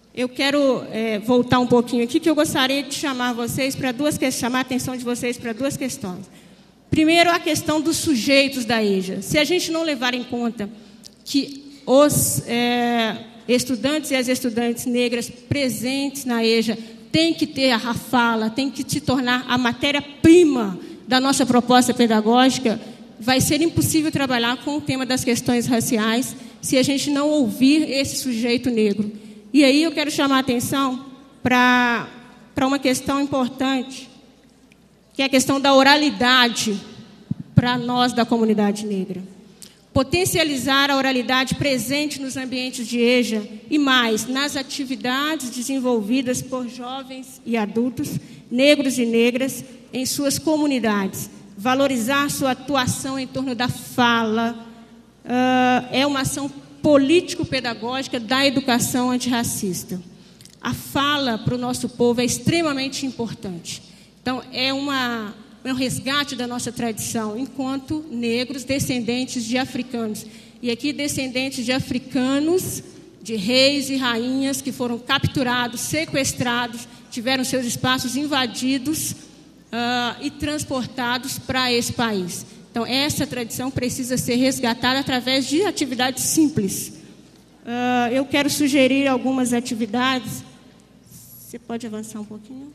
eu quero voltar um pouquinho aqui, que eu gostaria de chamar a atenção de vocês para duas questões. Primeiro, a questão dos sujeitos da EJA. Se a gente não levar em conta que os estudantes e as estudantes negras presentes na EJA têm que ter a fala, têm que se tornar a matéria-prima da nossa proposta pedagógica, vai ser impossível trabalhar com o tema das questões raciais se a gente não ouvir esse sujeito negro. E aí eu quero chamar a atenção para uma questão importante, que é a questão da oralidade para nós da comunidade negra. Potencializar a oralidade presente nos ambientes de EJA e mais, nas atividades desenvolvidas por jovens e adultos, negros e negras, em suas comunidades. Valorizar sua atuação em torno da fala é uma ação político-pedagógica da educação antirracista. A fala para o nosso povo é extremamente importante. Então, é um resgate da nossa tradição, enquanto negros descendentes de africanos. E aqui, descendentes de africanos, de reis e rainhas que foram capturados, sequestrados, tiveram seus espaços invadidos e transportados para esse país. Então, essa tradição precisa ser resgatada através de atividades simples. Eu quero sugerir algumas atividades. Você pode avançar um pouquinho?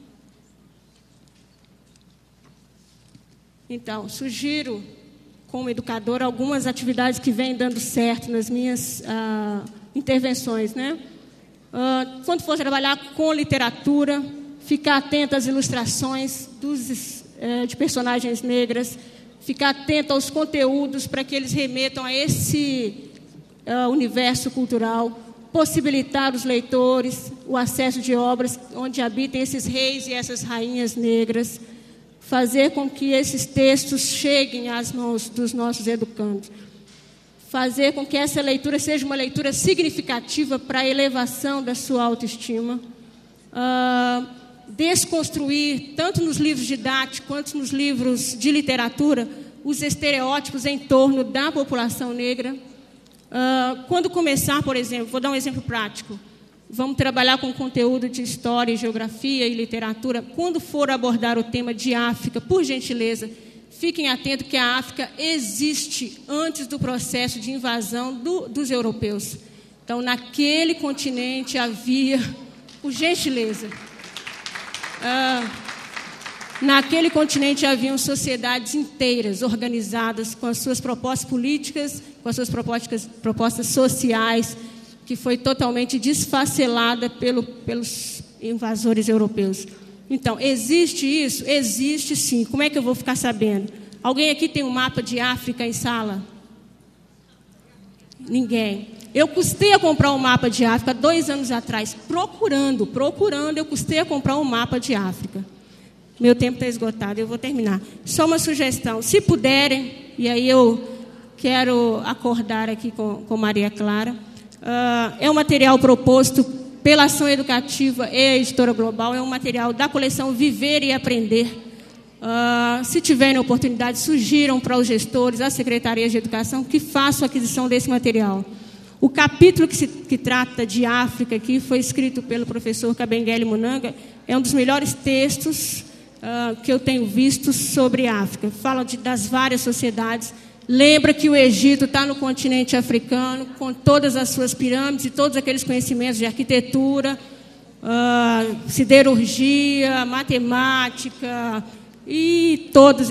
Então, sugiro, como educadora, algumas atividades que vêm dando certo nas minhas intervenções, né? Quando for trabalhar com literatura, ficar atento às ilustrações de personagens negras, ficar atento aos conteúdos para que eles remetam a esse universo cultural, possibilitar os leitores o acesso de obras onde habitem esses reis e essas rainhas negras, fazer com que esses textos cheguem às mãos dos nossos educandos, fazer com que essa leitura seja uma leitura significativa para a elevação da sua autoestima, desconstruir, tanto nos livros didáticos quanto nos livros de literatura, os estereótipos em torno da população negra. Quando começar, por exemplo, vou dar um exemplo prático, vamos trabalhar com conteúdo de história, geografia e literatura. Quando for abordar o tema de África, por gentileza, fiquem atentos que a África existe antes do processo de invasão dos europeus. Então, naquele continente havia, por gentileza, naquele continente haviam sociedades inteiras organizadas com as suas propostas políticas, com as suas propostas sociais, que foi totalmente desfacelada pelos invasores europeus. Então, existe isso? Existe sim. Como é que eu vou ficar sabendo? Alguém aqui tem um mapa de África em sala? Ninguém. Eu custei a comprar um mapa de África 2 anos atrás, procurando, eu custei a comprar um mapa de África. Meu tempo está esgotado, eu vou terminar. Só uma sugestão, se puderem, e aí eu quero acordar aqui com Maria Clara, é um material proposto pela Ação Educativa e a Editora Global, é um material da coleção Viver e Aprender. Se tiverem oportunidade, sugiram para os gestores, às secretarias de educação, que façam a aquisição desse material. O capítulo que trata de África, que foi escrito pelo professor Kabengele Munanga, é um dos melhores textos que eu tenho visto sobre África. Fala das várias sociedades. Lembra que o Egito está no continente africano, com todas as suas pirâmides e todos aqueles conhecimentos de arquitetura, siderurgia, matemática e todas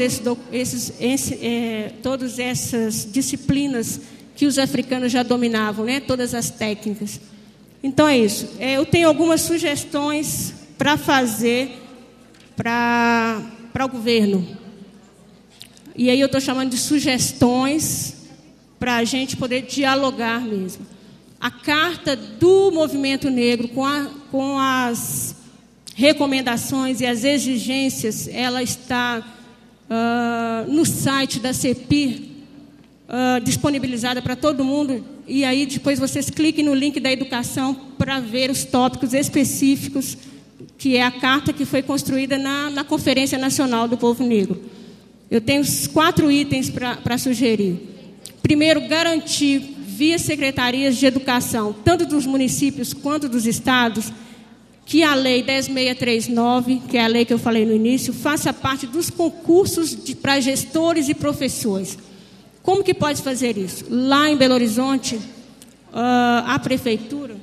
essas disciplinas que os africanos já dominavam, né? Todas as técnicas. Então é isso. Eu tenho algumas sugestões para fazer para o governo. E aí eu estou chamando de sugestões para a gente poder dialogar mesmo. A carta do movimento negro com as recomendações e as exigências, ela está no site da CEPIR, disponibilizada para todo mundo. E aí depois vocês cliquem no link da educação para ver os tópicos específicos, que é a carta que foi construída na Conferência Nacional do Povo Negro. Eu tenho 4 itens para sugerir. Primeiro, garantir via secretarias de educação, tanto dos municípios quanto dos estados, que a Lei 10.639, que é a lei que eu falei no início, faça parte dos concursos para gestores e professores. Como que pode fazer isso? Lá em Belo Horizonte, a prefeitura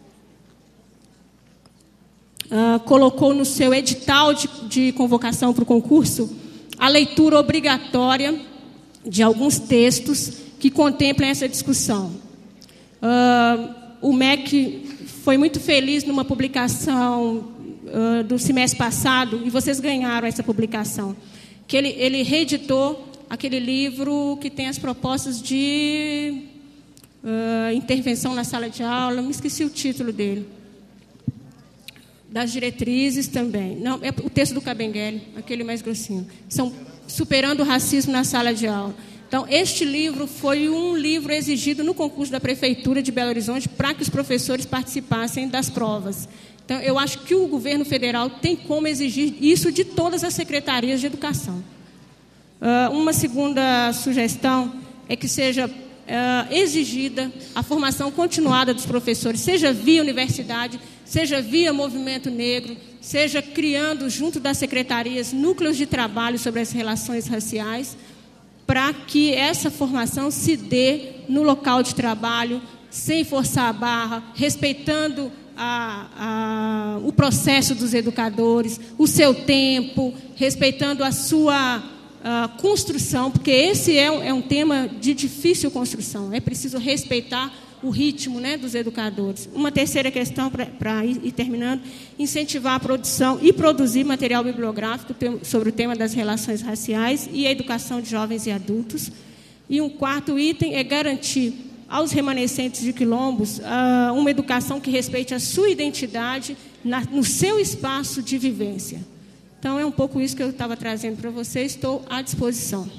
colocou no seu edital de convocação para o concurso a leitura obrigatória de alguns textos que contemplem essa discussão. O MEC foi muito feliz numa publicação do semestre passado, e vocês ganharam essa publicação, que ele reeditou aquele livro que tem as propostas de intervenção na sala de aula, me esqueci o título dele, das diretrizes também. Não, é o texto do Kabengele, aquele mais grossinho. São Superando o Racismo na Sala de Aula. Então, este livro foi um livro exigido no concurso da Prefeitura de Belo Horizonte para que os professores participassem das provas. Então, eu acho que o governo federal tem como exigir isso de todas as secretarias de educação. Uma segunda sugestão é que seja exigida a formação continuada dos professores, seja via universidade, seja via movimento negro, seja criando, junto das secretarias, núcleos de trabalho sobre as relações raciais, para que essa formação se dê no local de trabalho, sem forçar a barra, respeitando o processo dos educadores, o seu tempo, respeitando a sua construção, porque esse é um tema de difícil construção. É preciso respeitar o ritmo, né, dos educadores. Uma terceira questão, para ir terminando, incentivar a produção e produzir material bibliográfico sobre o tema das relações raciais e a educação de jovens e adultos. E um quarto item é garantir aos remanescentes de quilombos uma educação que respeite a sua identidade no seu espaço de vivência. Então, é um pouco isso que eu estava trazendo para vocês. Estou à disposição.